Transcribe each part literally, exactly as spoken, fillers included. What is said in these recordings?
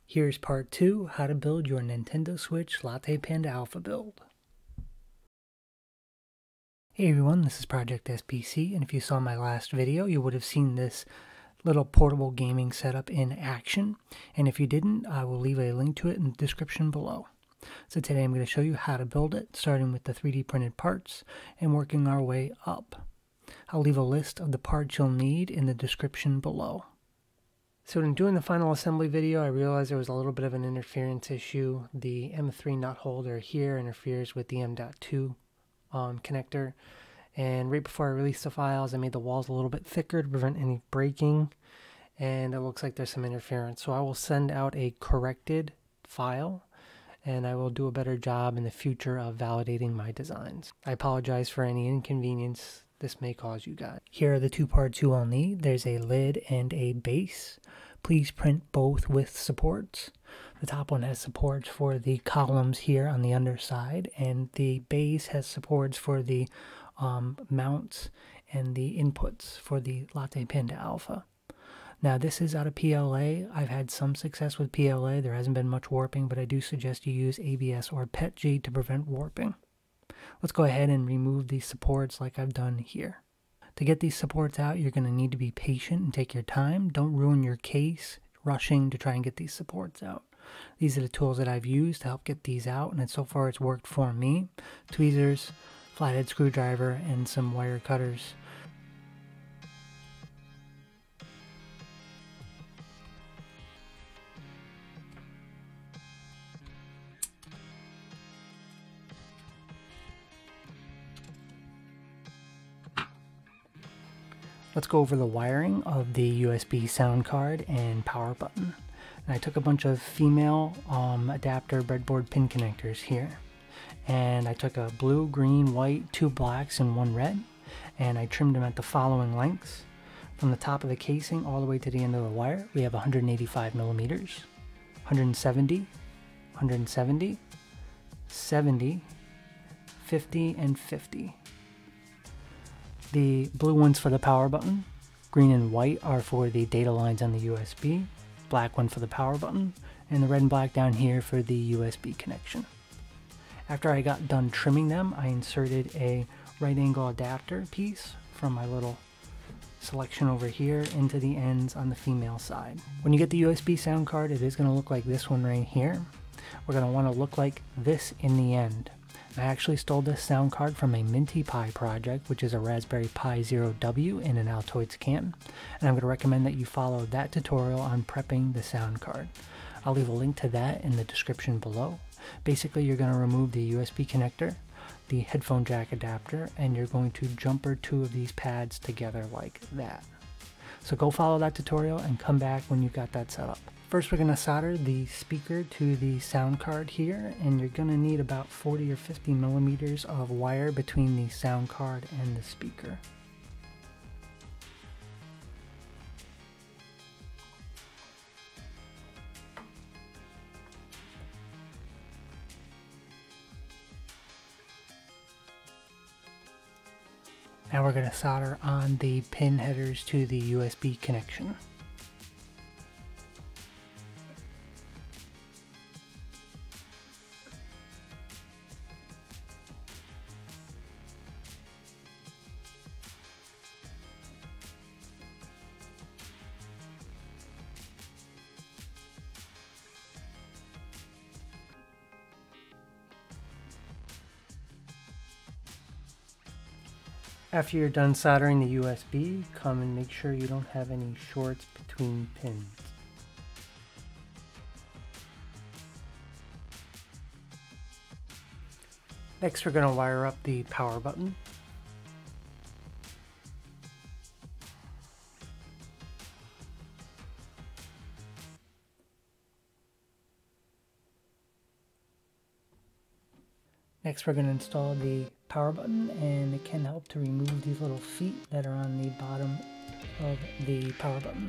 Here's part two, how to build your Nintendo Switch Latte Panda Alpha build. Hey everyone, this is Project S P C, and if you saw my last video, you would have seen this little portable gaming setup in action. And if you didn't, I will leave a link to it in the description below. So today I'm going to show you how to build it, starting with the three D printed parts and working our way up. I'll leave a list of the parts you'll need in the description below. So in doing the final assembly video, I realized there was a little bit of an interference issue. The M three nut holder here interferes with the M dot two um, connector. And right before I released the files, I made the walls a little bit thicker to prevent any breaking. And it looks like there's some interference. So I will send out a corrected file, and I will do a better job in the future of validating my designs. I apologize for any inconvenience this may cause you guys. Here are the two parts you will need. There's a lid and a base. Please print both with supports. The top one has supports for the columns here on the underside, and the base has supports for the um, mounts and the inputs for the Latte Panda Alpha. Now this is out of P L A. I've had some success with P L A. There hasn't been much warping, but I do suggest you use A B S or P E T G to prevent warping. Let's go ahead and remove these supports like I've done here. To get these supports out, you're going to need to be patient and take your time. Don't ruin your case rushing to try and get these supports out. These are the tools that I've used to help get these out, and so far it's worked for me. Tweezers, flathead screwdriver, and some wire cutters. Let's go over the wiring of the U S B sound card and power button. And I took a bunch of female um, adapter breadboard pin connectors here. And I took a blue, green, white, two blacks, and one red. And I trimmed them at the following lengths. From the top of the casing all the way to the end of the wire, we have one hundred eighty-five millimeters, one hundred seventy, one hundred seventy, seventy, fifty, and fifty. The blue ones for the power button, green and white are for the data lines on the U S B, black one for the power button, and the red and black down here for the U S B connection. After I got done trimming them, I inserted a right angle adapter piece from my little selection over here into the ends on the female side. When you get the U S B sound card, it is going to look like this one right here. We're going to want to look like this in the end. I actually stole this sound card from a Minty Pi project, which is a Raspberry Pi Zero W in an Altoids can, and I'm going to recommend that you follow that tutorial on prepping the sound card. I'll leave a link to that in the description below. Basically, you're going to remove the U S B connector, the headphone jack adapter, and you're going to jumper two of these pads together like that. So go follow that tutorial and come back when you've got that set up. First, we're going to solder the speaker to the sound card here, and you're going to need about forty or fifty millimeters of wire between the sound card and the speaker. Now we're going to solder on the pin headers to the U S B connection. After you're done soldering the U S B, come and make sure you don't have any shorts between pins. Next, we're going to wire up the power button. Next, we're going to install the power button, and it can help to remove these little feet that are on the bottom of the power button.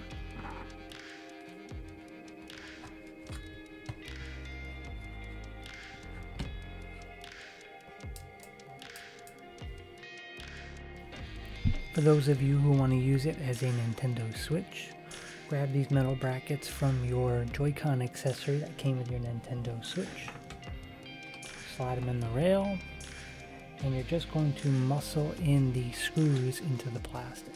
For those of you who want to use it as a Nintendo Switch, grab these metal brackets from your Joy-Con accessory that came with your Nintendo Switch. Slide them in the rail, and you're just going to muscle in the screws into the plastic.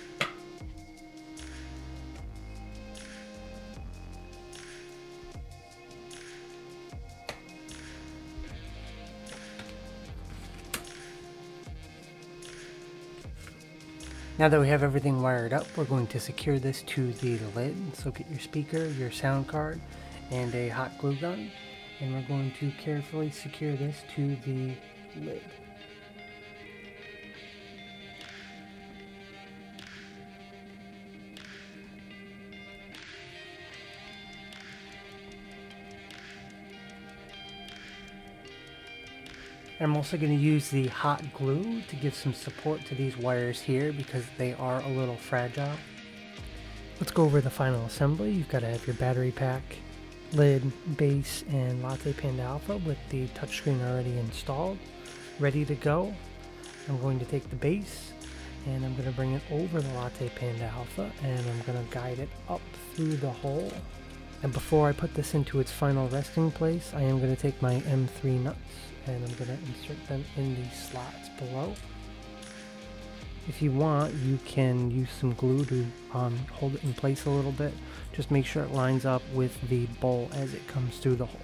Now that we have everything wired up, we're going to secure this to the lid. So get your speaker, your sound card, and a hot glue gun. And we're going to carefully secure this to the lid. I'm also going to use the hot glue to give some support to these wires here because they are a little fragile. Let's go over the final assembly. You've got to have your battery pack, lid, base, and Latte Panda Alpha with the touchscreen already installed, ready to go. I'm going to take the base and I'm going to bring it over the Latte Panda Alpha and I'm going to guide it up through the hole. And before I put this into its final resting place, I am going to take my M three nuts and I'm going to insert them in the slots below. If you want, you can use some glue to um, hold it in place a little bit. Just make sure it lines up with the bowl as it comes through the hole.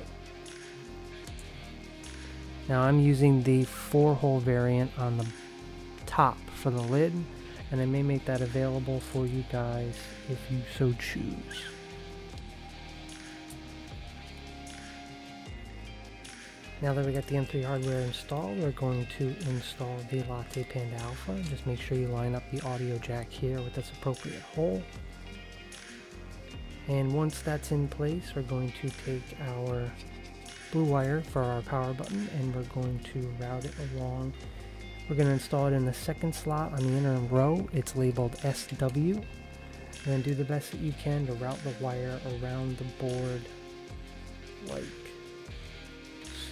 Now I'm using the four hole variant on the top for the lid, and I may make that available for you guys if you so choose. Now that we got the M three hardware installed, we're going to install the Latte Panda Alpha. Just make sure you line up the audio jack here with its appropriate hole. And once that's in place, we're going to take our blue wire for our power button and we're going to route it along. We're going to install it in the second slot on the inner row. It's labeled S W. And then do the best that you can to route the wire around the board like so.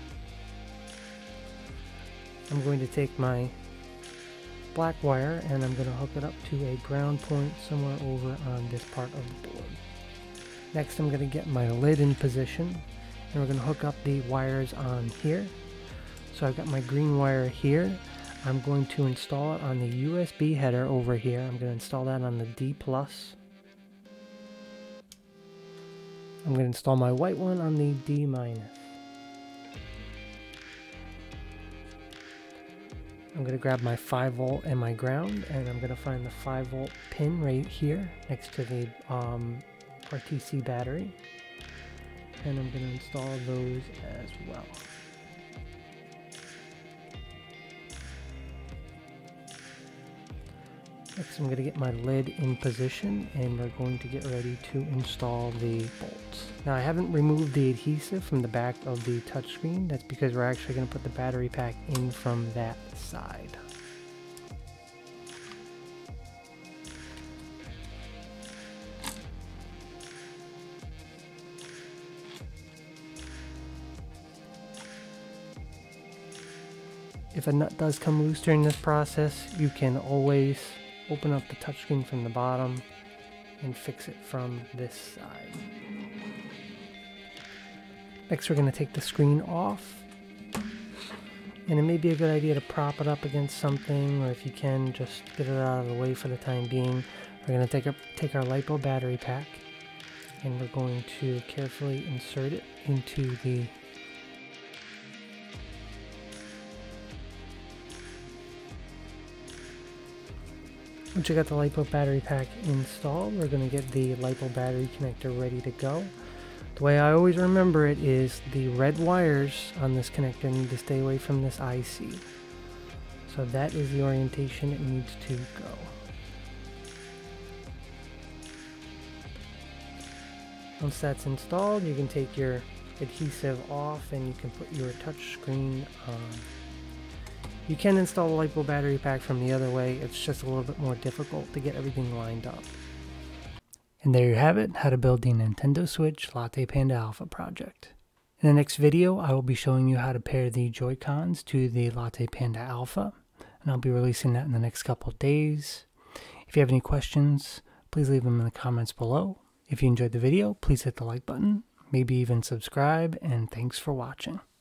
I'm going to take my black wire and I'm going to hook it up to a ground point somewhere over on this part of the board. Next I'm going to get my lid in position and we're going to hook up the wires on here. So I've got my green wire here. I'm going to install it on the U S B header over here. I'm going to install that on the D plus. I'm going to install my white one on the D minus. I'm going to grab my five volt and my ground, and I'm going to find the five volt pin right here next to the um, R T C battery, and I'm going to install those as well. Next I'm going to get my lid in position and we're going to get ready to install the bolts. Now I haven't removed the adhesive from the back of the touchscreen. That's because we're actually going to put the battery pack in from that side. If a nut does come loose during this process, you can always open up the touchscreen from the bottom and fix it from this side. Next we're going to take the screen off, and it may be a good idea to prop it up against something, or if you can, just get it out of the way for the time being. We're going to take, a, take our LiPo battery pack and we're going to carefully insert it into the Once you got the LiPo battery pack installed, we're going to get the LiPo battery connector ready to go. The way I always remember it is the red wires on this connector need to stay away from this I C. So that is the orientation it needs to go. Once that's installed, you can take your adhesive off and you can put your touch screen on. You can install the LiPo battery pack from the other way, it's just a little bit more difficult to get everything lined up. And there you have it, how to build the Nintendo Switch Latte Panda Alpha project. In the next video, I will be showing you how to pair the Joy-Cons to the Latte Panda Alpha, and I'll be releasing that in the next couple of days. If you have any questions, please leave them in the comments below. If you enjoyed the video, please hit the like button, maybe even subscribe, and thanks for watching.